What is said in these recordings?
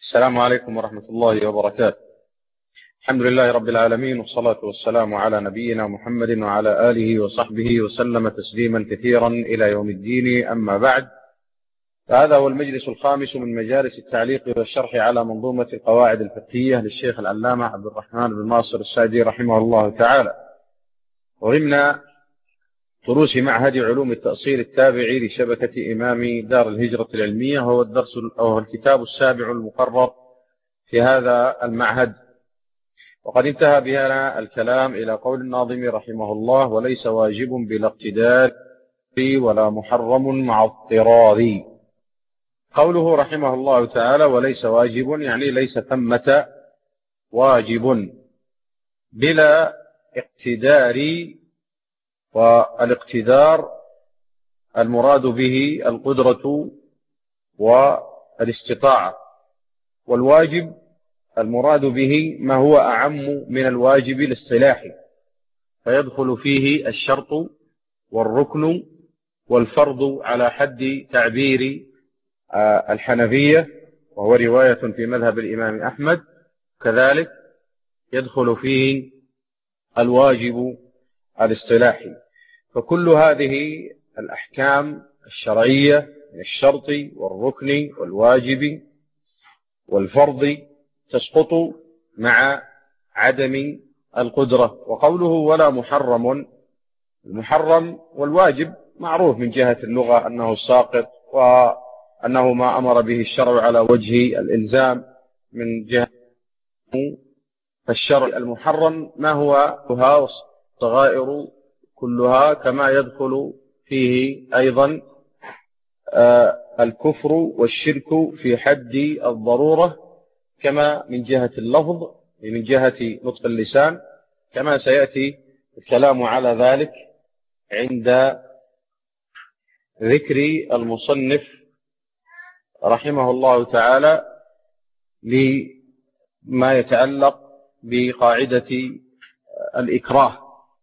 السلام عليكم ورحمة الله وبركاته. الحمد لله رب العالمين، والصلاة والسلام على نبينا محمد وعلى آله وصحبه وسلم تسليما كثيرا إلى يوم الدين. أما بعد، فهذا هو المجلس الخامس من مجالس التعليق والشرح على منظومة القواعد الفقهية للشيخ العلامة عبد الرحمن بن ناصر السعدي رحمه الله تعالى، وضمن دروس معهد علوم التأصيل التابع لشبكة إمام دار الهجرة العلمية. هو الدرس أو الكتاب السابع المقرر في هذا المعهد، وقد انتهى بنا الكلام إلى قول الناظم رحمه الله: وليس واجب بلا اقتدار ولا محرم مع اضطرار. قوله رحمه الله تعالى وليس واجب يعني ليس ثمة واجب بلا اقتدار، والاقتدار المراد به القدرة والاستطاعة، والواجب المراد به ما هو أعم من الواجب الاصطلاحي، فيدخل فيه الشرط والركن والفرض على حد تعبير الحنفية، وهو رواية في مذهب الإمام أحمد. كذلك يدخل فيه الواجب الاصطلاحي. فكل هذه الأحكام الشرعية من الشرط والركن والواجب والفرض تسقط مع عدم القدرة. وقوله ولا محرم، المحرم والواجب معروف من جهة اللغة أنه ساقط، وأنه ما أمر به الشرع على وجه الإلزام من جهة الشرع. المحرم ما هو والصغائر كلها، كما يدخل فيه أيضا الكفر والشرك في حد الضرورة، كما من جهة اللفظ من جهة نطق اللسان، كما سيأتي الكلام على ذلك عند ذكر المصنف رحمه الله تعالى لما يتعلق بقاعدة الإكراه.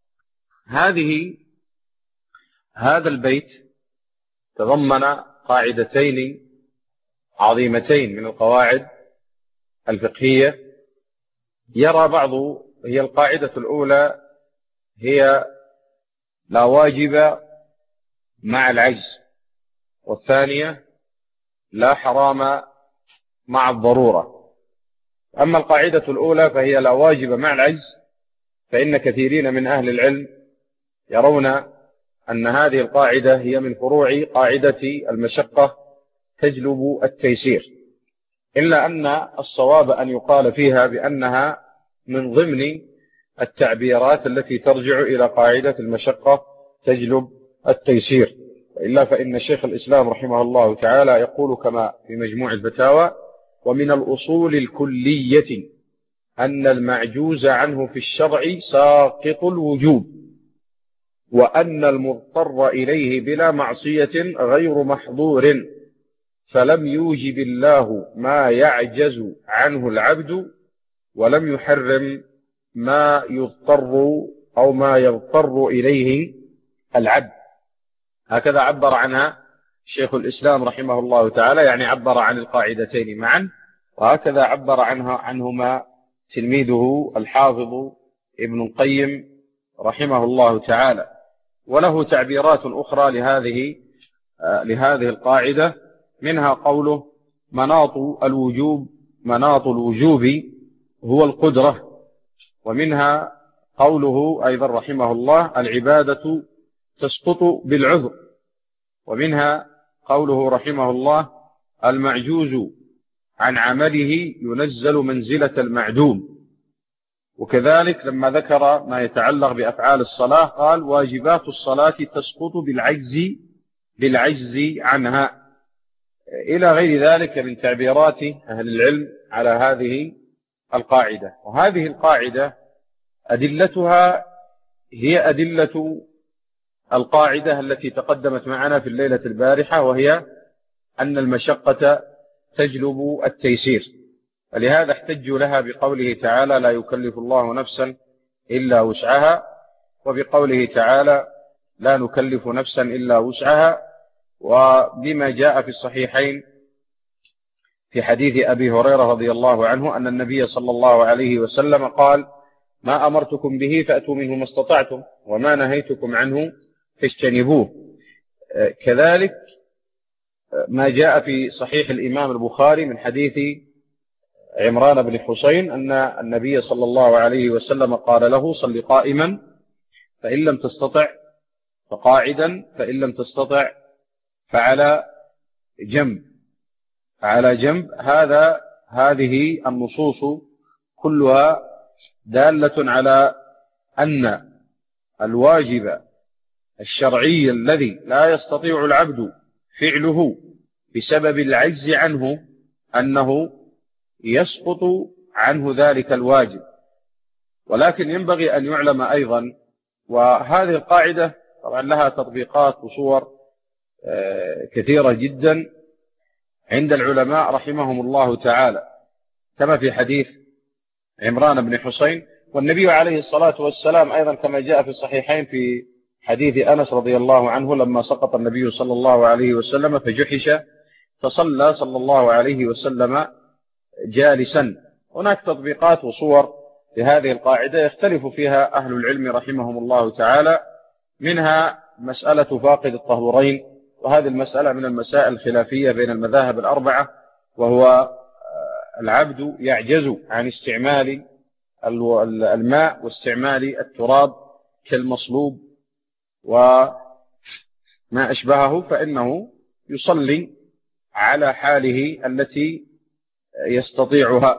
هذا البيت تضمن قاعدتين عظيمتين من القواعد الفقهية. يرى بعض، هي القاعدة الأولى هي لا واجب مع العجز، والثانية لا حرام مع الضرورة. أما القاعدة الأولى فهي لا واجب مع العجز، فإن كثيرين من أهل العلم يرون أن هذه القاعدة هي من فروع قاعدة المشقة تجلب التيسير، إلا أن الصواب أن يقال فيها بأنها من ضمن التعبيرات التي ترجع إلى قاعدة المشقة تجلب التيسير. وإلا فإن شيخ الإسلام رحمه الله تعالى يقول كما في مجموع الفتاوى: ومن الأصول الكلية أن المعجوز عنه في الشرع ساقط الوجوب، وأن المضطر إليه بلا معصية غير محظور، فلم يوجب الله ما يعجز عنه العبد، ولم يحرم ما يضطر أو ما يضطر إليه العبد. هكذا عبر عنها شيخ الإسلام رحمه الله تعالى، يعني عبر عن القاعدتين معا، وهكذا عبر عنهما تلميذه الحافظ ابن القيم رحمه الله تعالى. وله تعبيرات أخرى لهذه القاعدة، منها قوله مناط الوجوب هو القدرة، ومنها قوله أيضا رحمه الله العبادة تسقط بالعذر، ومنها قوله رحمه الله المعجوز عن عمله ينزل منزلة المعدوم. وكذلك لما ذكر ما يتعلق بأفعال الصلاة قال واجبات الصلاة تسقط بالعجز عنها، إلى غير ذلك من تعبيرات أهل العلم على هذه القاعدة. وهذه القاعدة أدلتها هي أدلة القاعدة التي تقدمت معنا في الليلة البارحة، وهي أن المشقة تجلب التيسير، فلهذا احتجوا لها بقوله تعالى لا يكلف الله نفسا إلا وسعها، وبقوله تعالى لا نكلف نفسا إلا وسعها، وبما جاء في الصحيحين في حديث أبي هريرة رضي الله عنه أن النبي صلى الله عليه وسلم قال: ما أمرتكم به فأتوا منه ما استطعتم، وما نهيتكم عنه فاجتنبوه. كذلك ما جاء في صحيح الإمام البخاري من حديث عمران بن حسين أن النبي صلى الله عليه وسلم قال له: صل قائما، فإن لم تستطع فقاعدا، فإن لم تستطع فعلى جنب. هذه النصوص كلها دالة على أن الواجب الشرعي الذي لا يستطيع العبد فعله بسبب العجز عنه أنه يسقط عنه ذلك الواجب. ولكن ينبغي أن يعلم أيضا، وهذه القاعدة طبعا لها تطبيقات وصور كثيرة جدا عند العلماء رحمهم الله تعالى، كما في حديث عمران بن حسين. والنبي عليه الصلاة والسلام أيضا كما جاء في الصحيحين في حديث أنس رضي الله عنه لما سقط النبي صلى الله عليه وسلم فجحش فصلى صلى الله عليه وسلم جالسا. هناك تطبيقات وصور لهذه القاعدة يختلف فيها أهل العلم رحمهم الله تعالى، منها مسألة فاقد الطهورين، وهذه المسألة من المسائل الخلافية بين المذاهب الأربعة، وهو العبد يعجز عن استعمال الماء واستعمال التراب كالمصلوب وما أشبهه، فإنه يصلي على حاله التي يستطيعها.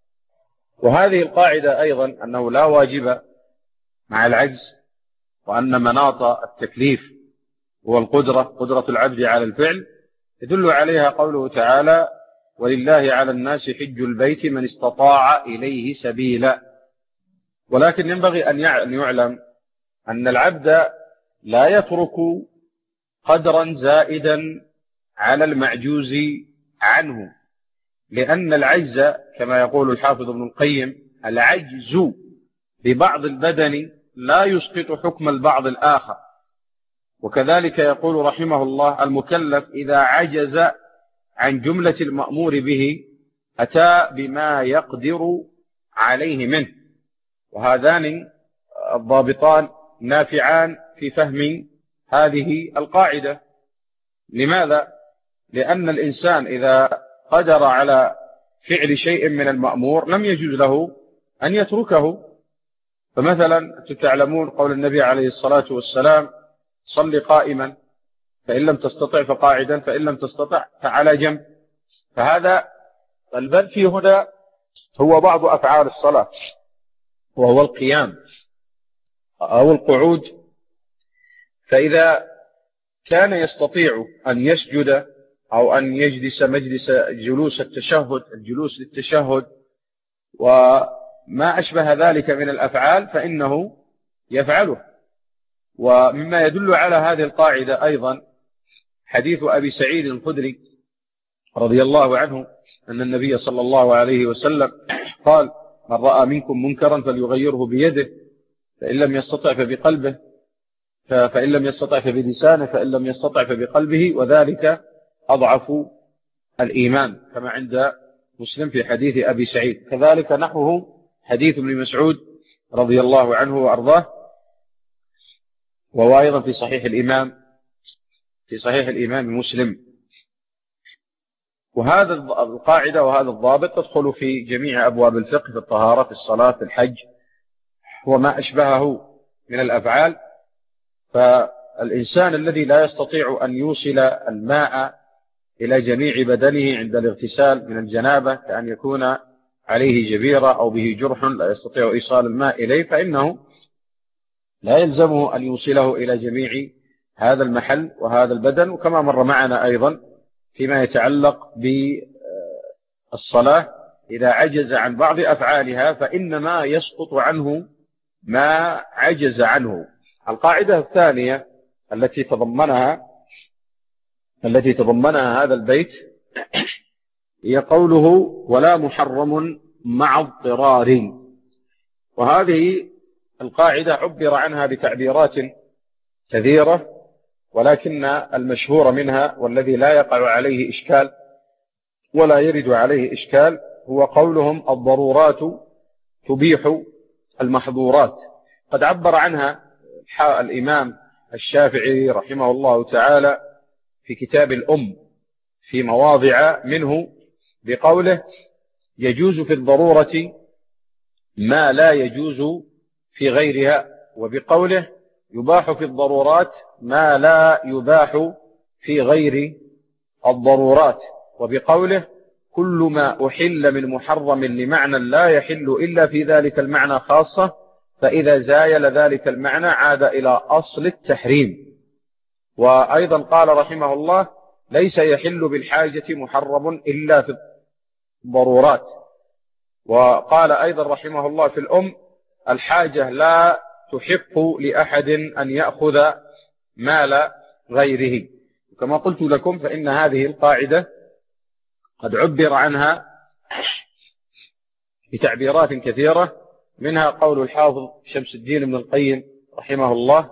وهذه القاعدة أيضا أنه لا واجب مع العجز، وأن مناط التكليف هو قدرة العبد على الفعل، يدل عليها قوله تعالى: ولله على الناس حج البيت من استطاع إليه سبيلا. ولكن ينبغي أن يعلم أن العبد لا يترك قدرا زائدا على المعجوز عنه، لأن العجز كما يقول الحافظ ابن القيم: العجز ببعض البدن لا يسقط حكم البعض الآخر. وكذلك يقول رحمه الله: المكلف إذا عجز عن جملة المأمور به أتى بما يقدر عليه منه. وهذان الضابطان نافعان في فهم هذه القاعدة. لماذا؟ لأن الإنسان إذا قدر على فعل شيء من المأمور لم يجوز له أن يتركه. فمثلا تعلمون قول النبي عليه الصلاة والسلام: صل قائما، فإن لم تستطع فقاعدا، فإن لم تستطع فعلى جنب. فهذا المنفي هنا هو بعض أفعال الصلاة، وهو القيام أو القعود. فإذا كان يستطيع أن يسجد أو أن يجلس جلوس للتشهد وما أشبه ذلك من الأفعال فإنه يفعله. ومما يدل على هذه القاعدة أيضا حديث أبي سعيد الخدري رضي الله عنه أن النبي صلى الله عليه وسلم قال: من رأى منكم منكرا فليغيره بيده، فإن لم يستطع فبقلبه، فإن لم يستطع فبلسانه، فإن لم يستطع فبقلبه، وذلك أضعف الإيمان، كما عند مسلم في حديث أبي سعيد. كذلك نحوه حديث ابن مسعود رضي الله عنه وأرضاه، وهو أيضا في صحيح الإمام مسلم. وهذا القاعدة وهذا الضابط تدخل في جميع أبواب الفقه، في الطهارة، في الصلاة، في الحج، وما أشبهه من الأفعال. فالإنسان الذي لا يستطيع أن يوصل الماء إلى جميع بدنه عند الاغتسال من الجنابة، كأن يكون عليه جبيرة أو به جرح لا يستطيع إيصال الماء إليه، فإنه لا يلزمه أن يوصله إلى جميع هذا المحل وهذا البدن. وكما مر معنا أيضا فيما يتعلق بالصلاة، إذا عجز عن بعض أفعالها فإنما يسقط عنه ما عجز عنه. القاعدة الثانية التي تضمنها هذا البيت هي قوله: ولا محرم مع اضطرار. وهذه القاعدة عبر عنها بتعبيرات كثيرة، ولكن المشهور منها والذي لا يقع عليه إشكال ولا يرد عليه إشكال، هو قولهم الضرورات تبيح المحظورات. قد عبر عنها الإمام الشافعي رحمه الله تعالى في كتاب الأم في مواضع منه بقوله: يجوز في الضرورة ما لا يجوز في غيرها، وبقوله: يباح في الضرورات ما لا يباح في غير الضرورات، وبقوله: كل ما أحل من محرم لمعنى لا يحل إلا في ذلك المعنى خاصة، فإذا زايل ذلك المعنى عاد إلى أصل التحريم. وأيضا قال رحمه الله: ليس يحل بالحاجة محرم إلا في الضرورات. وقال أيضا رحمه الله في الأم: الحاجة لا تحق لأحد أن يأخذ مال غيره. كما قلت لكم فإن هذه القاعدة قد عبر عنها بتعبيرات كثيرة، منها قول الحافظ شمس الدين ابن القيم رحمه الله.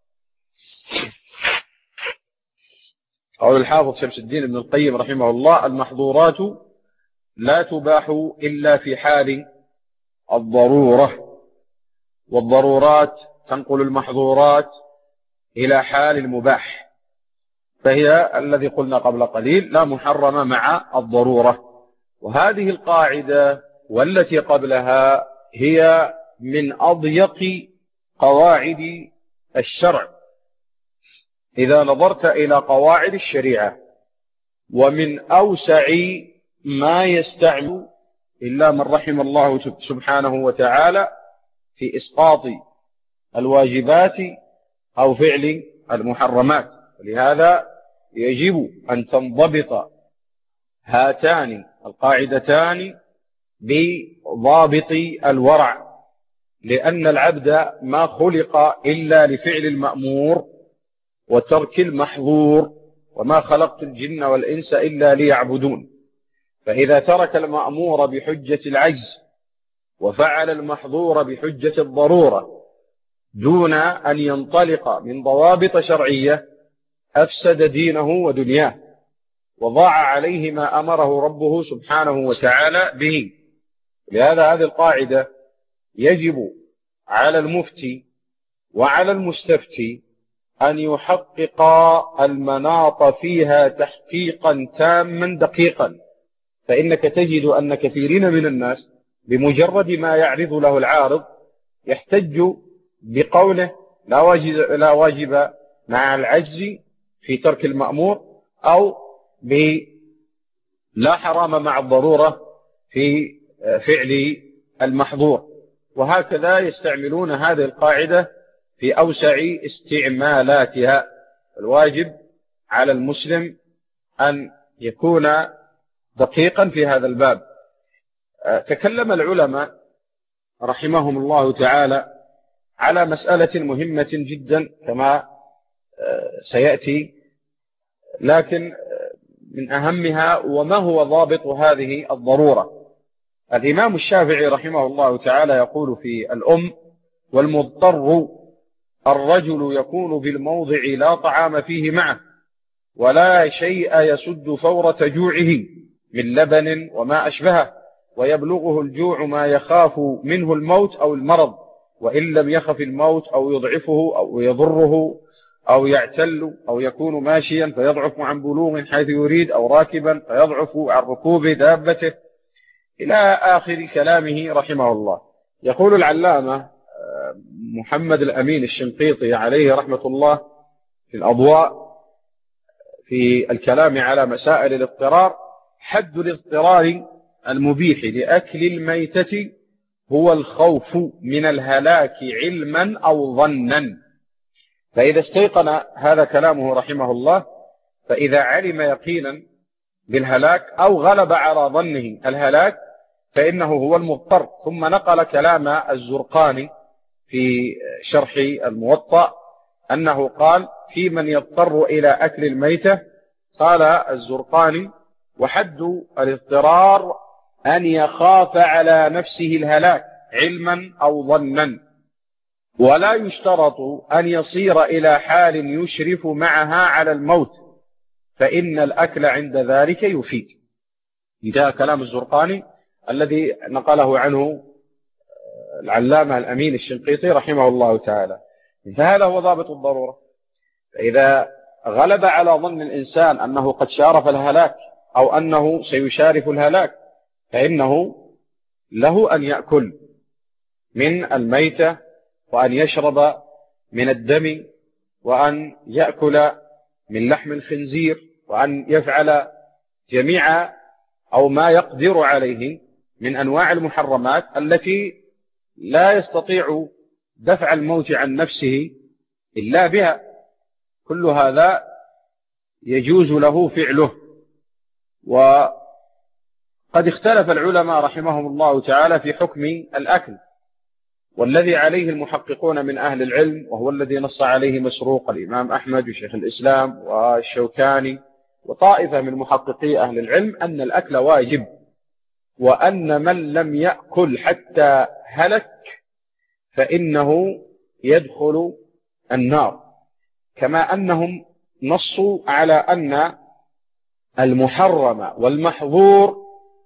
قول الحافظ شمس الدين ابن القيم رحمه الله: المحظورات لا تباح إلا في حال الضرورة، والضرورات تنقل المحظورات إلى حال المباح، فهي الذي قلنا قبل قليل لا محرم مع الضرورة. وهذه القاعدة والتي قبلها هي من أضيق قواعد الشرع إذا نظرت إلى قواعد الشريعة، ومن أوسع ما يستعمل إلا من رحم الله سبحانه وتعالى في إسقاط الواجبات أو فعل المحرمات. ولهذا يجب أن تنضبط هاتان القاعدتان بضابط الورع، لأن العبد ما خلق إلا لفعل المأمور وترك المحظور، وما خلقت الجن والإنس إلا ليعبدون. فإذا ترك المأمور بحجة العجز وفعل المحظور بحجة الضرورة دون أن ينطلق من ضوابط شرعية أفسد دينه ودنياه، وضاع عليه ما أمره ربه سبحانه وتعالى به. لهذا هذه القاعدة يجب على المفتي وعلى المستفتي أن يحقق المناط فيها تحقيقا تاما دقيقا، فإنك تجد أن كثيرين من الناس بمجرد ما يعرض له العارض يحتج بقوله لا واجب مع العجز في ترك المأمور، أو لا حرام مع الضرورة في فعل المحظور. وهكذا يستعملون هذه القاعدة في أوسع استعمالاتها. الواجب على المسلم أن يكون دقيقا في هذا الباب. تكلم العلماء رحمهم الله تعالى على مسألة مهمة جدا كما سيأتي، لكن من أهمها وما هو ضابط هذه الضرورة. الإمام الشافعي رحمه الله تعالى يقول في الأم: والمضطر الرجل يكون بالموضع لا طعام فيه معه ولا شيء يسد فورة جوعه من لبن وما أشبهه، ويبلغه الجوع ما يخاف منه الموت أو المرض، وإن لم يخف الموت أو يضعفه أو يضره أو يعتل، أو يكون ماشيا فيضعف عن بلوغ حيث يريد، أو راكبا فيضعف عن ركوب دابته، إلى آخر كلامه رحمه الله. يقول العلامة محمد الأمين الشنقيطي عليه رحمة الله في الأضواء في الكلام على مسائل الاضطرار: حد الاضطرار المبيح لأكل الميتة هو الخوف من الهلاك علما أو ظنا. فإذا استيقن، هذا كلامه رحمه الله، فإذا علم يقينا بالهلاك أو غلب على ظنه الهلاك فإنه هو المضطر. ثم نقل كلام الزرقاني في شرح الموطأ أنه قال: في من يضطر إلى أكل الميتة. قال الزرقاني: وحد الاضطرار أن يخاف على نفسه الهلاك علما أو ظنا، ولا يشترط أن يصير إلى حال يشرف معها على الموت، فإن الأكل عند ذلك يفيد. انتهى كلام الزرقاني الذي نقله عنه العلامة الأمين الشنقيطي رحمه الله تعالى. فهذا هو ضابط الضرورة. فإذا غلب على ظن الإنسان أنه قد شارف الهلاك أو أنه سيشارف الهلاك فإنه له أن يأكل من الميتة وأن يشرب من الدم وأن يأكل من لحم الخنزير وأن يفعل جميع أو ما يقدر عليه من أنواع المحرمات التي لا يستطيع دفع الموت عن نفسه إلا بها. كل هذا يجوز له فعله. وقد اختلف العلماء رحمهم الله تعالى في حكم الأكل، والذي عليه المحققون من أهل العلم وهو الذي نص عليه مسروق الإمام أحمد وشيخ الإسلام والشوكاني وطائفة من محققي أهل العلم أن الأكل واجب، وأن من لم يأكل حتى هلك فإنه يدخل النار، كما أنهم نصوا على أن المحرم والمحظور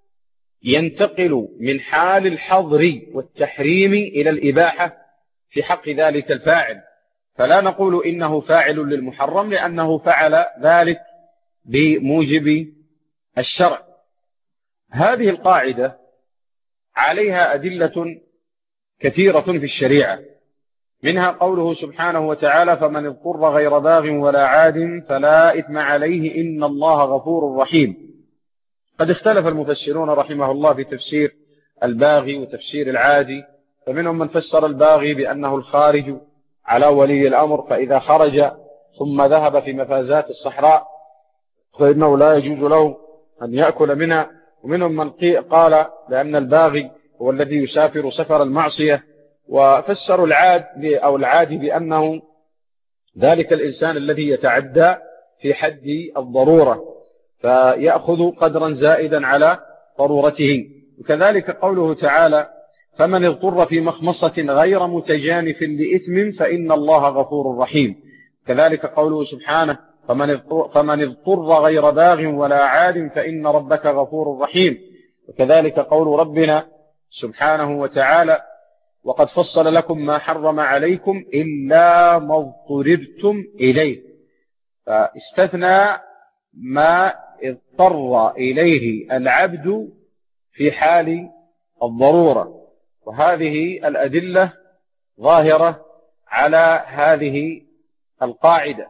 ينتقل من حال الحظر والتحريم إلى الإباحة في حق ذلك الفاعل، فلا نقول إنه فاعل للمحرم لأنه فعل ذلك بموجب الشرع. هذه القاعدة عليها أدلة كثيرة في الشريعة، منها قوله سبحانه وتعالى: فمن اضطر غير باغ ولا عاد فلا إثم عليه إن الله غفور رحيم. قد اختلف المفسرون رحمه الله في تفسير الباغي وتفسير العادي، فمنهم من فسر الباغي بأنه الخارج على ولي الأمر، فإذا خرج ثم ذهب في مفازات الصحراء فإنه لا يجوز له أن يأكل منها. ومنهم من قال بأن الباغي هو الذي يسافر سفر المعصية، وفسروا العادي بأنه ذلك الإنسان الذي يتعدى في حد الضرورة فيأخذ قدرا زائدا على ضرورته. وكذلك قوله تعالى: فمن اضطر في مخمصة غير متجانف لإثم فإن الله غفور رحيم. كذلك قوله سبحانه: فمن اضطر غير باغ ولا عاد فإن ربك غفور رحيم. وكذلك قول ربنا سبحانه وتعالى: وقد فصل لكم ما حرم عليكم إلا ما اضطررتم إليه، فاستثنى ما اضطر إليه العبد في حال الضرورة. وهذه الأدلة ظاهرة على هذه القاعدة.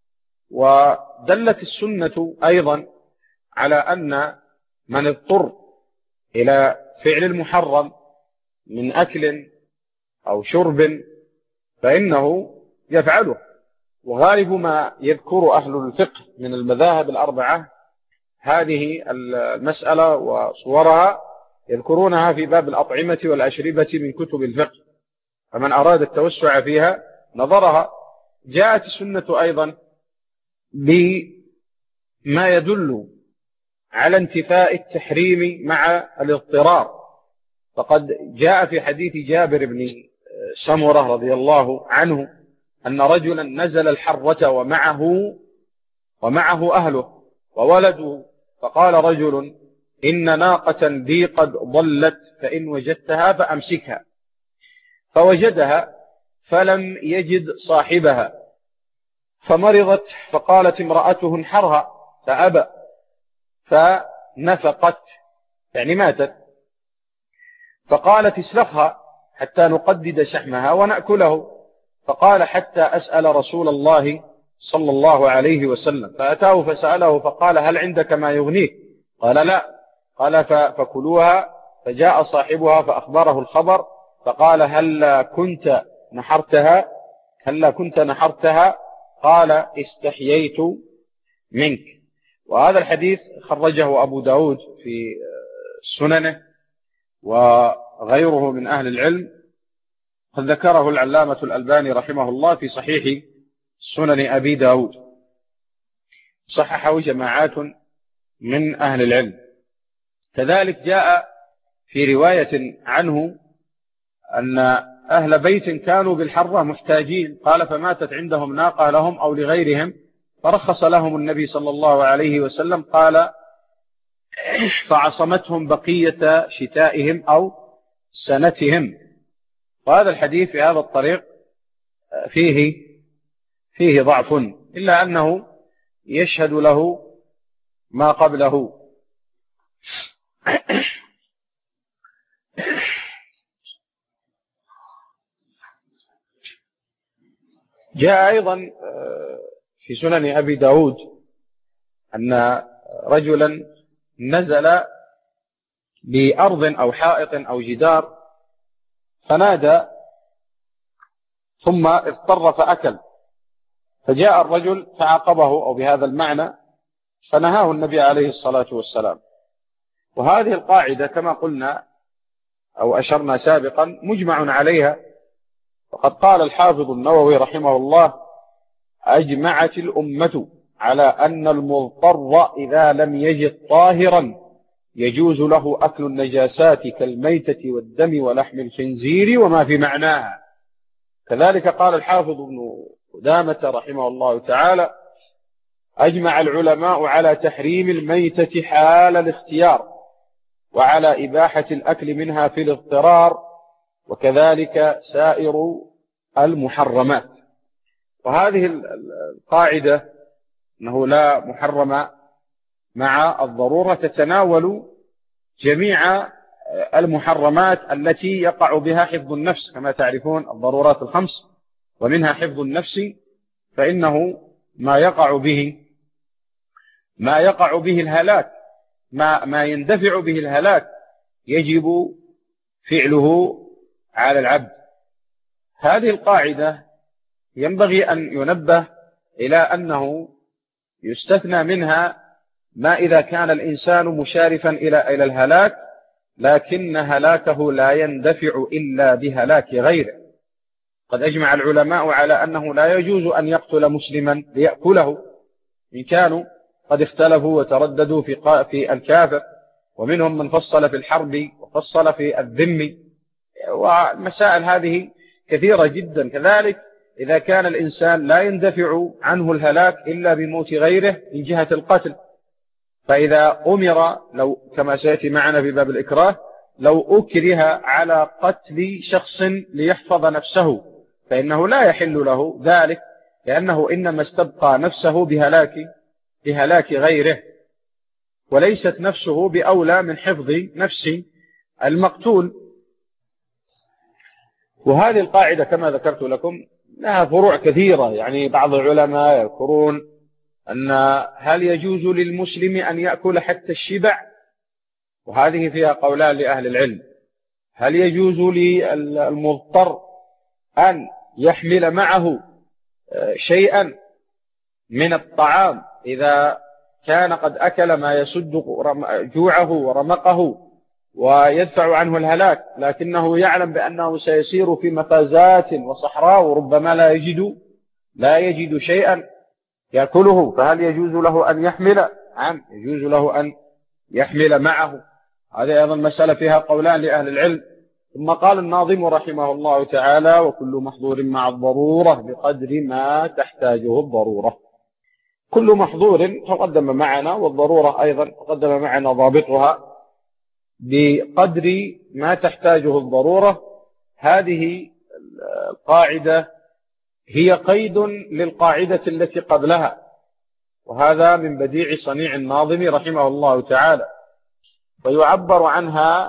ودلت السنة أيضا على أن من اضطر إلى فعل المحرم من أكل أو شرب فإنه يفعله. وغالب ما يذكر أهل الفقه من المذاهب الأربعة هذه المسألة وصورها يذكرونها في باب الأطعمة والأشربة من كتب الفقه، فمن أراد التوسع فيها نظرها. جاءت السنة أيضا بما يدل على انتفاء التحريم مع الاضطرار، فقد جاء في حديث جابر بن سمرة رضي الله عنه أن رجلا نزل الحرة ومعه أهله وولده، فقال رجل: إن ناقة لي قد ضلت فإن وجدتها فأمسكها، فوجدها فلم يجد صاحبها فمرضت، فقالت امرأته: انحرها، فأبى، فنفقت يعني ماتت، فقالت: اسلخها حتى نقدد شحمها ونأكله، فقال: حتى أسأل رسول الله صلى الله عليه وسلم، فأتاه فسأله فقال: هل عندك ما يغنيه؟ قال: لا. قال: فكلوها. فجاء صاحبها فأخبره الخبر فقال: هل كنت نحرتها؟ قال: استحييت منك. وهذا الحديث خرجه أبو داود في سننه وغيره من أهل العلم، قد ذكره العلامة الألباني رحمه الله في صحيح سنن أبي داود، صححه جماعات من أهل العلم. كذلك جاء في رواية عنه أن أهل بيت كانوا بالحرة محتاجين، قال: فماتت عندهم ناقة لهم أو لغيرهم، فرخص لهم النبي صلى الله عليه وسلم، قال: فعصمتهم بقية شتائهم أو سنتهم. وهذا الحديث في هذا الطريق فيه ضعف، إلا أنه يشهد له ما قبله. جاء أيضا في سنن أبي داود أن رجلا نزل بأرض أو حائط أو جدار فنادى ثم اضطر فأكل، فجاء الرجل فعاقبه أو بهذا المعنى فنهاه النبي عليه الصلاة والسلام. وهذه القاعدة كما قلنا أو أشرنا سابقا مجمع عليها، وقد قال الحافظ النووي رحمه الله: أجمعت الأمة على أن المضطر إذا لم يجد طاهرا يجوز له أكل النجاسات كالميتة والدم ولحم الخنزير وما في معناها. كذلك قال الحافظ ابن قدامة رحمه الله تعالى: أجمع العلماء على تحريم الميتة حال الاختيار وعلى إباحة الأكل منها في الاضطرار، وكذلك سائر المحرمات. وهذه القاعدة أنه لا محرم مع الضرورة تتناول جميع المحرمات التي يقع بها حفظ النفس، كما تعرفون الضرورات الخمس ومنها حفظ النفس، فإنه ما يقع به الهلاك، ما يندفع به الهلاك يجب فعله على العبد. هذه القاعدة ينبغي أن ينبه إلى أنه يستثنى منها ما إذا كان الإنسان مشارفا إلى الهلاك لكن هلاكه لا يندفع إلا بهلاك غيره. قد أجمع العلماء على أنه لا يجوز أن يقتل مسلما ليأكله، إن كانوا قد اختلفوا وترددوا في الكافر، ومنهم من فصل في الحرب وفصل في الذم، والمسائل هذه كثيرة جدا. كذلك إذا كان الإنسان لا يندفع عنه الهلاك إلا بموت غيره من جهة القتل، فإذا أمر لو كما سيأتي معنا في باب الإكراه لو أكره على قتل شخص ليحفظ نفسه فإنه لا يحل له ذلك، لأنه إنما استبقى نفسه بهلاك غيره، وليست نفسه بأولى من حفظ نفس المقتول. وهذه القاعدة كما ذكرت لكم لها فروع كثيرة. يعني بعض العلماء يذكرون أن هل يجوز للمسلم أن يأكل حتى الشبع، وهذه فيها قولان لأهل العلم. هل يجوز للمضطر أن يحمل معه شيئا من الطعام إذا كان قد أكل ما يسد جوعه ورمقه ويدفع عنه الهلاك، لكنه يعلم بأنه سيسير في مفازات وصحراء وربما لا يجد شيئا يأكله، فهل يجوز له أن يحمل؟ نعم، يجوز له أن يحمل معه. هذه أيضا مسألة فيها قولان لأهل العلم. ثم قال الناظم رحمه الله تعالى: وكل محظور مع الضرورة بقدر ما تحتاجه الضرورة. كل محظور تقدم معنا، والضرورة أيضا تقدم معنا ضابطها بقدر ما تحتاجه الضرورة. هذه القاعدة هي قيد للقاعدة التي قبلها، وهذا من بديع صنيع الناظم رحمه الله تعالى. ويعبر عنها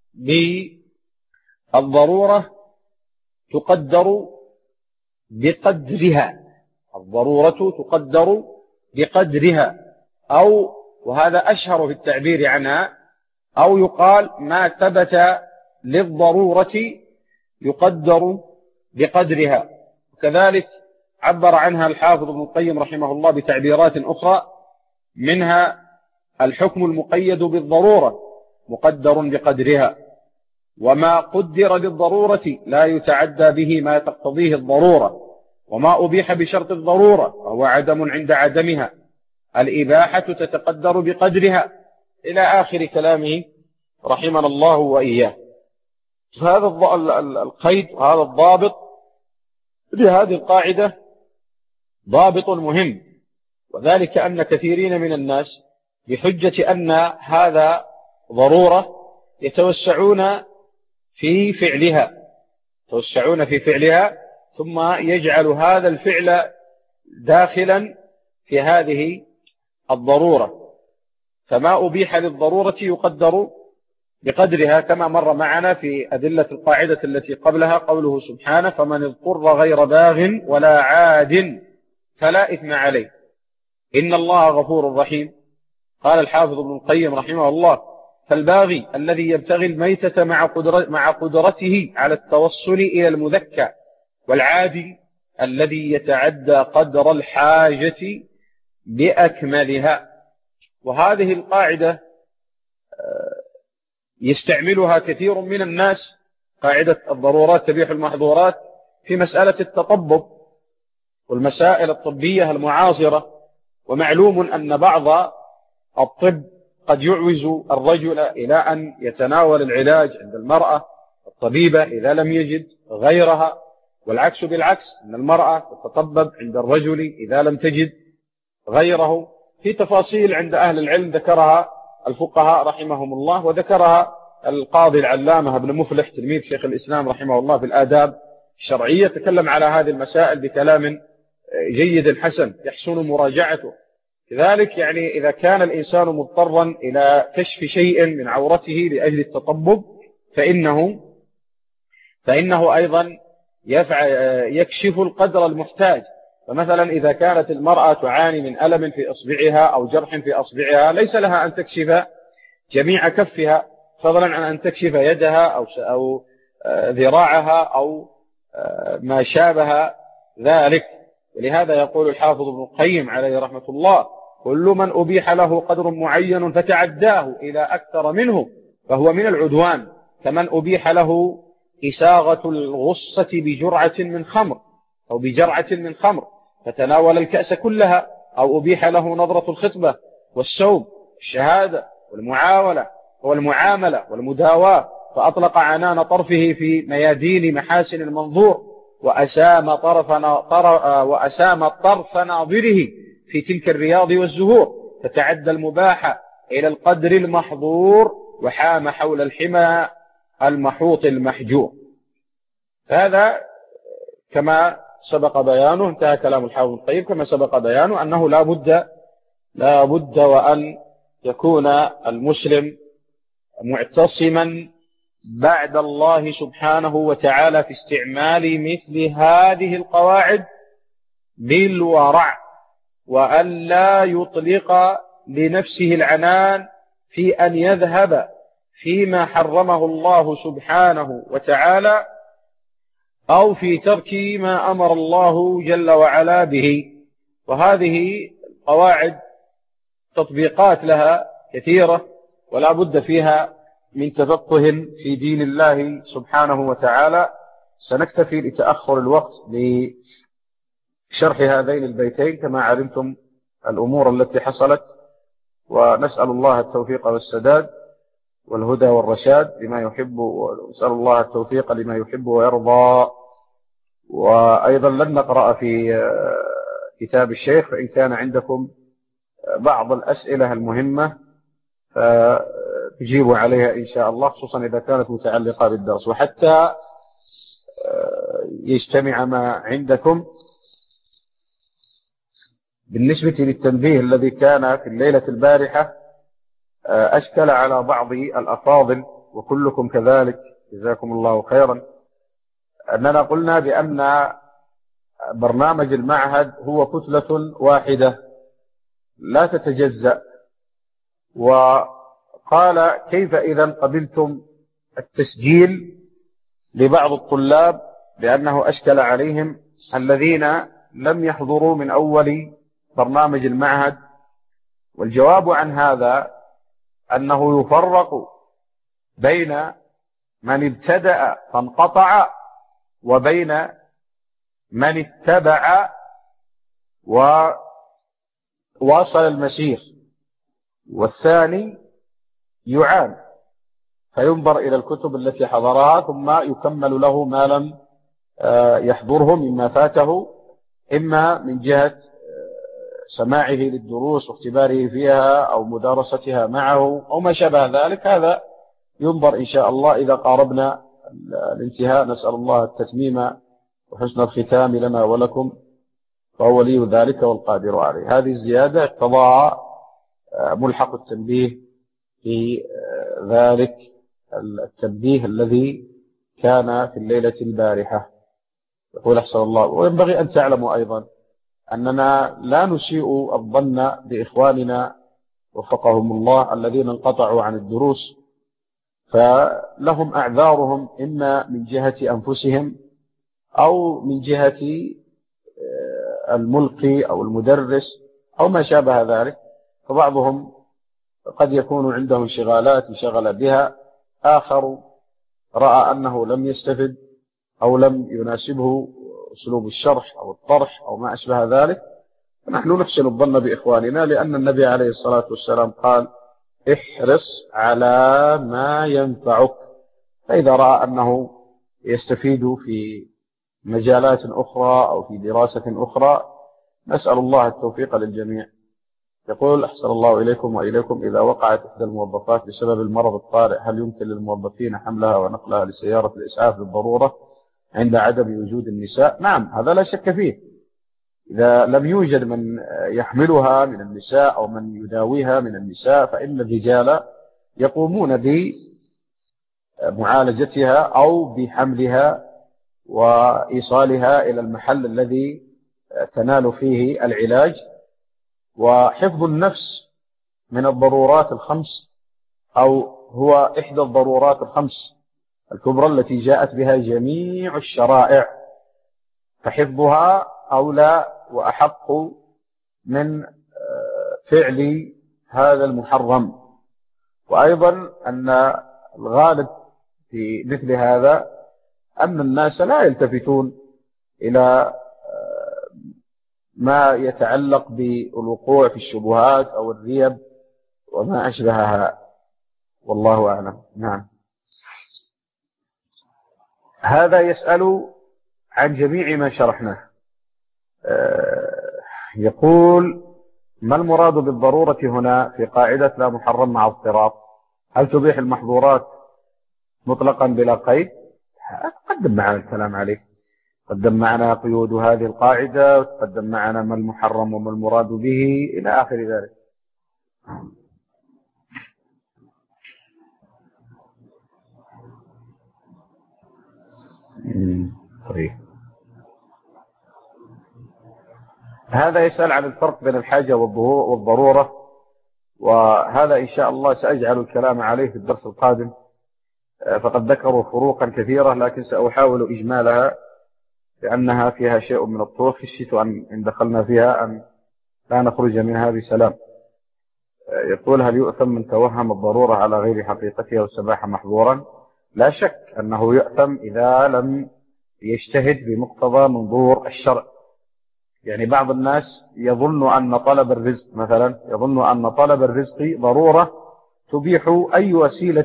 بالضرورة تقدر بقدرها، الضرورة تقدر بقدرها، أو وهذا أشهر في التعبير عنها، أو يقال ما ثبت للضرورة يقدر بقدرها. وكذلك عبر عنها الحافظ ابن القيم رحمه الله بتعبيرات أخرى، منها الحكم المقيد بالضرورة مقدر بقدرها، وما قدر بالضرورة لا يتعدى به ما تقتضيه الضرورة، وما أبيح بشرط الضرورة فهو عدم عند عدمها، الإباحة تتقدر بقدرها، إلى آخر كلامه رحمنا الله وإياه. هذا القيد وهذا الضابط لهذه القاعدة ضابط مهم، وذلك أن كثيرين من الناس بحجة أن هذا ضرورة يتوسعون في فعلها ثم يجعل هذا الفعل داخلا في هذه الضرورة، فما أبيح للضرورة يقدر بقدرها، كما مر معنا في أدلة القاعدة التي قبلها قوله سبحانه: فمن اضطر غير باغ ولا عاد فلا إثم عليه إن الله غفور رحيم. قال الحافظ ابن القيم رحمه الله: فالباغي الذي يبتغي الميتة مع قدرته على التوصل إلى المذكى، والعادي الذي يتعدى قدر الحاجة بأكملها. وهذه القاعدة يستعملها كثير من الناس، قاعدة الضرورات تبيح المحظورات، في مسألة التطبب والمسائل الطبية المعاصرة. ومعلوم أن بعض الطب قد يعوز الرجل إلى أن يتناول العلاج عند المرأة الطبيبة إذا لم يجد غيرها، والعكس بالعكس، أن المرأة تتطبب عند الرجل إذا لم تجد غيره، في تفاصيل عند أهل العلم ذكرها الفقهاء رحمهم الله، وذكرها القاضي العلامة ابن مفلح تلميذ شيخ الإسلام رحمه الله في الآداب الشرعية، تكلم على هذه المسائل بكلام جيد حسن يحسن مراجعته. لذلك يعني إذا كان الإنسان مضطرا إلى كشف شيء من عورته لأجل التطبب فإنه أيضا يكشف القدر المحتاج. فمثلا إذا كانت المرأة تعاني من ألم في أصبعها أو جرح في أصبعها، ليس لها أن تكشف جميع كفها، فضلا عن أن تكشف يدها أو ذراعها أو ما شابه ذلك. ولهذا يقول الحافظ ابن القيم عليه رحمة الله: كل من أبيح له قدر معين فتعداه إلى أكثر منه فهو من العدوان، كمن أبيح له إساغة الغصة بجرعة من خمر أو بجرعة من خمر فتناول الكأس كلها، أو أبيح له نظرة الخطبة والسوب والشهادة والمعاملة والمداواة فأطلق عنان طرفه في ميادين محاسن المنظور، وأسام طرف ناظره في تلك الرياض والزهور، فتعدى المباح إلى القدر المحظور وحام حول الحمى المحوط المحجور. هذا كما سبق بيانه، انتهى كلام الحافظ الطيب، كما سبق بيانه أنه لا بد وأن يكون المسلم معتصما بعد الله سبحانه وتعالى في استعمال مثل هذه القواعد بالورع، وأن لا يطلق لنفسه العنان في أن يذهب فيما حرمه الله سبحانه وتعالى أو في ترك ما أمر الله جل وعلا به. وهذه قواعد تطبيقات لها كثيرة، ولا بد فيها من تفقه في دين الله سبحانه وتعالى. سنكتفي لتأخر الوقت لشرح هذين البيتين كما علمتم الأمور التي حصلت، ونسأل الله التوفيق والسداد والهدى والرشاد لما يحب، ونسأل الله التوفيق لما يحب ويرضى. وأيضا لن نقرأ في كتاب الشيخ، فإن كان عندكم بعض الأسئلة المهمة فتجيبوا عليها إن شاء الله، خصوصا إذا كانت متعلقة بالدرس. وحتى يجتمع ما عندكم بالنسبة للتنبيه الذي كان في الليلة البارحة، أشكل على بعض الأفاضل وكلكم كذلك جزاكم الله خيرا، أننا قلنا بأن برنامج المعهد هو كتلة واحدة لا تتجزأ، وقال كيف إذا قبلتم التسجيل لبعض الطلاب لأنه أشكل عليهم الذين لم يحضروا من أول برنامج المعهد. والجواب عن هذا أنه يفرق بين من ابتدأ فانقطع وبين من اتبع وواصل المسير، والثاني يعان فينظر إلى الكتب التي حضرها ثم يكمل له ما لم يحضره مما فاته، إما من جهة سماعه للدروس واختباره فيها أو مدارستها معه أو ما شابه ذلك، هذا ينظر إن شاء الله إذا قاربنا الانتهاء. نسأل الله التتميم وحسن الختام لنا ولكم، فهو ولي ذلك والقادر عليه. هذه الزيادة اقتضاها ملحق التنبيه في ذلك التنبيه الذي كان في الليلة البارحة. يقول أحسن الله. وينبغي أن تعلموا أيضا أننا لا نسيء الظن بإخواننا وفقهم الله الذين انقطعوا عن الدروس، فلهم أعذارهم إما من جهة أنفسهم أو من جهة الملقي أو المدرس أو ما شابه ذلك. فبعضهم قد يكون عنده انشغالات انشغل بها، آخر رأى أنه لم يستفد أو لم يناسبه أسلوب الشرح أو الطرح أو ما أشبه ذلك. فنحن نحسن الظن بإخواننا، لأن النبي عليه الصلاة والسلام قال: احرص على ما ينفعك. فإذا رأى أنه يستفيد في مجالات أخرى أو في دراسة أخرى، نسأل الله التوفيق للجميع. يقول: أحسن الله إليكم وإليكم، إذا وقعت إحدى الموظفات بسبب المرض الطارئ، هل يمكن للموظفين حملها ونقلها لسيارة الإسعاف بالضرورة عند عدم وجود النساء؟ نعم، هذا لا شك فيه. إذا لم يوجد من يحملها من النساء أو من يداويها من النساء، فإن الرجال يقومون بمعالجتها أو بحملها وإيصالها إلى المحل الذي تنال فيه العلاج. وحفظ النفس من الضرورات الخمس، أو هو إحدى الضرورات الخمس الكبرى التي جاءت بها جميع الشرائع، فحفظها أولى وأحق من فعل هذا المحرم. وأيضا أن الغالب في مثل هذا أن الناس لا يلتفتون إلى ما يتعلق بالوقوع في الشبهات أو الريب وما أشبهها، والله أعلم. نعم. هذا يسأل عن جميع ما شرحناه. يقول: ما المراد بالضرورة هنا في قاعدة لا محرم مع اضطراب؟ هل تبيح المحظورات مطلقا بلا قيد؟ قدم معنا الكلام عليه، قدم معنا قيود هذه القاعدة، قدم معنا ما المحرم وما المراد به إلى آخر ذلك. طيب. هذا يسأل عن الفرق بين الحاجة والضرورة، وهذا إن شاء الله سأجعل الكلام عليه في الدرس القادم، فقد ذكروا فروقا كثيرة لكن سأحاول إجمالها لأنها فيها شيء من الطول. خشيت أن دخلنا فيها أن لا نخرج منها بسلام. يقول: هل يؤثم من توهم الضرورة على غير حقيقتها والسماح محظورا؟ لا شك أنه يؤثم إذا لم يجتهد بمقتضى منظور الشرع. يعني بعض الناس يظن أن طلب الرزق مثلا، يظن أن طلب الرزق ضرورة تبيح أي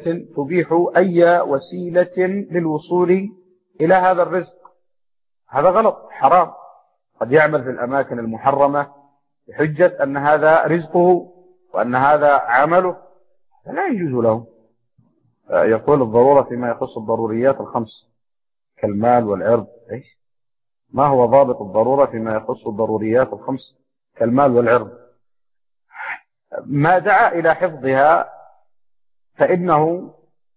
وسيلة للوصول إلى هذا الرزق. هذا غلط، حرام. قد يعمل في الأماكن المحرمة بحجة أن هذا رزقه وأن هذا عمله، لا يجوز له. يقول: الضرورة فيما يخص الضروريات الخمس كالمال والعرض. إيش؟ ما هو ضابط الضرورة فيما يخص الضروريات الخمس كالمال والعرض؟ ما دعا إلى حفظها فإنه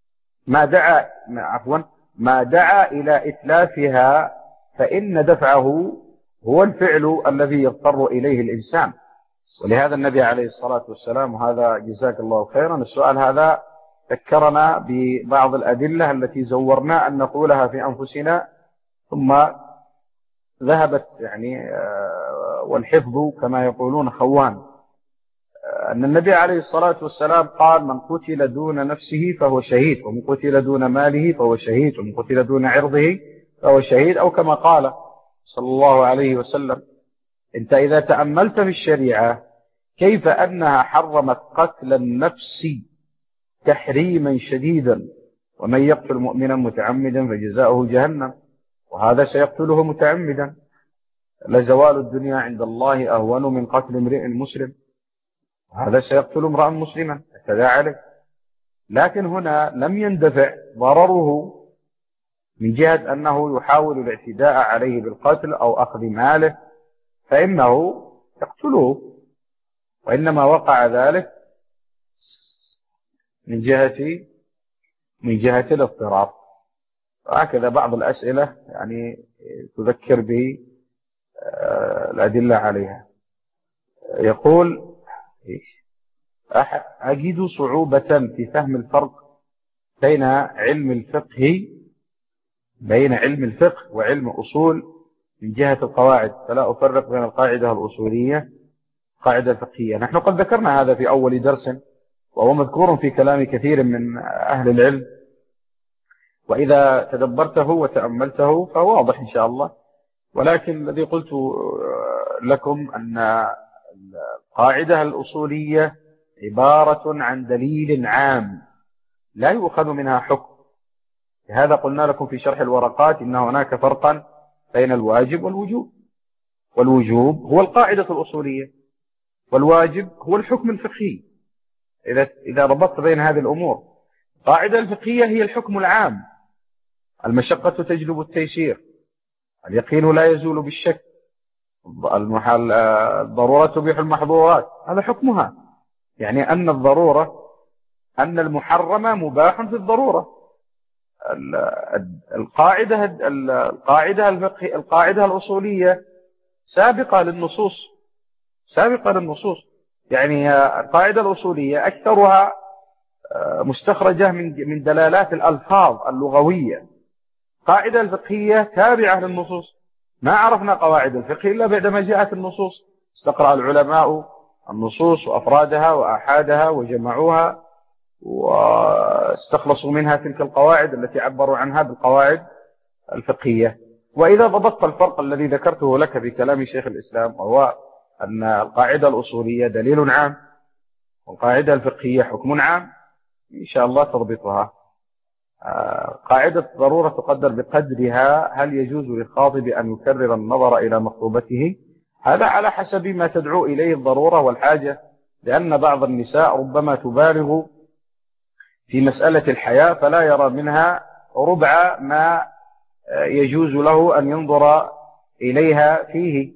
ما دعا إلى إتلافها فإن دفعه هو الفعل الذي يضطر إليه الإنسان. ولهذا النبي عليه الصلاة والسلام، وهذا جزاك الله خيرا، السؤال هذا ذكرنا ببعض الأدلة التي زورنا أن نقولها في أنفسنا ثم ذهبت يعني والحفظ كما يقولون خوان. أن النبي عليه الصلاة والسلام قال: من قتل دون نفسه فهو شهيد، ومن قتل دون ماله فهو شهيد، ومن قتل دون عرضه فهو شهيد، أو كما قال صلى الله عليه وسلم. أنت إذا تأملت في الشريعة كيف أنها حرمت قتل النفس تحريما شديدا، ومن يقتل مؤمنا متعمدا فجزاؤه جهنم، وهذا سيقتله متعمدا. لزوال الدنيا عند الله أهون من قتل امرئ مسلم، هذا سيقتل امرأ مسلما اعتدى عليه. لكن هنا لم يندفع ضرره من جهة أنه يحاول الاعتداء عليه بالقتل أو أخذ ماله فإنه يقتله، وإنما وقع ذلك من جهة الاضطرار. وهكذا بعض الأسئلة يعني تذكر به الأدلة عليها. يقول أجد صعوبة في فهم الفرق بين علم الفقه وعلم أصول من جهة القواعد، فلا أفرق بين القاعدة الأصولية والقاعدة الفقهية. نحن قد ذكرنا هذا في أول درس، وهو مذكور في كلام كثير من أهل العلم، وإذا تدبرته وتأملته فهو واضح إن شاء الله. ولكن الذي قلت لكم أن القاعدة الأصولية عبارة عن دليل عام لا يؤخذ منها حكم. لهذا قلنا لكم في شرح الورقات إن هناك فرقا بين الواجب والوجوب. والوجوب هو القاعدة الأصولية، والواجب هو الحكم الفقهي. إذا ربطت بين هذه الأمور، القاعدة الفقهية هي الحكم العام، المشقة تجلب التيسير، اليقين لا يزول بالشك، الضرورة تبيح المحظورات، هذا حكمها. يعني أن الضرورة، أن المحرم مباح في الضرورة. القاعدة الأصولية سابقة للنصوص. يعني القاعدة الأصولية أكثرها مستخرجة من دلالات الألفاظ اللغوية. القاعدة الفقهية تابعة للنصوص. ما عرفنا قواعد الفقه إلا بعدما جاءت النصوص، استقرأ العلماء النصوص وأفرادها وآحادها وجمعوها واستخلصوا منها تلك القواعد التي عبروا عنها بالقواعد الفقهية. وإذا ضبطت الفرق الذي ذكرته لك في كلام شيخ الإسلام، وهو أن القاعدة الأصولية دليل عام والقاعدة الفقهية حكم عام، إن شاء الله تضبطها. قاعدة ضرورة تقدر بقدرها. هل يجوز للخاطب أن يكرر النظر إلى مخطوبته؟ هذا على حسب ما تدعو إليه الضرورة والحاجة، لأن بعض النساء ربما تبالغ في مسألة الحياء فلا يرى منها ربع ما يجوز له أن ينظر إليها فيه،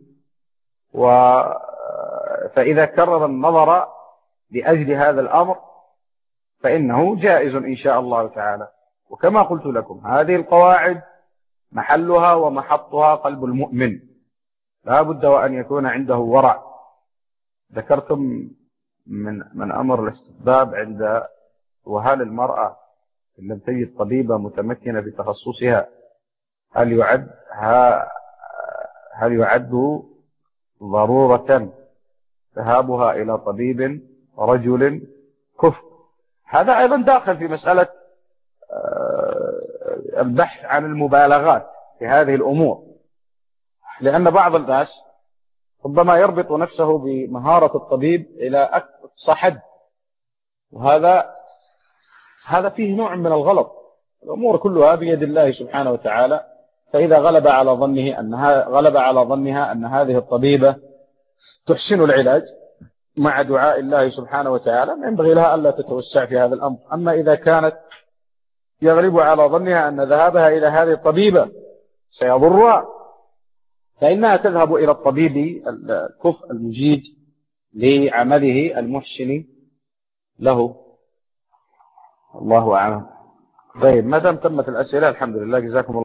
فإذا كرر النظر لأجل هذا الأمر فإنه جائز إن شاء الله تعالى. وكما قلت لكم هذه القواعد محلها ومحطها قلب المؤمن، لا بد وأن يكون عنده ورع. ذكرتم من أمر الاستحباب عند وهل المرأة إن لم تجد طبيبة متمكنة بتخصصها هل يعد ضرورة ذهابها إلى طبيب رجل كفء؟ هذا أيضا داخل في مسألة البحث عن المبالغات في هذه الأمور، لأن بعض الناس ربما يربط نفسه بمهارة الطبيب إلى أقصى حد، وهذا فيه نوع من الغلط. الأمور كلها بيد الله سبحانه وتعالى، فإذا غلب على ظنها أن هذه الطبيبة تحسن العلاج مع دعاء الله سبحانه وتعالى، ما ينبغي لها ألا تتوسع في هذا الأمر. أما إذا كانت يغلب على ظنها أن ذهابها إلى هذه الطبيبة سيضرها، فإنها تذهب إلى الطبيب الكفء المجيد لعمله المحسن له. الله أعلم. طيب، ما دام تمت الأسئلة الحمد لله، جزاكم الله.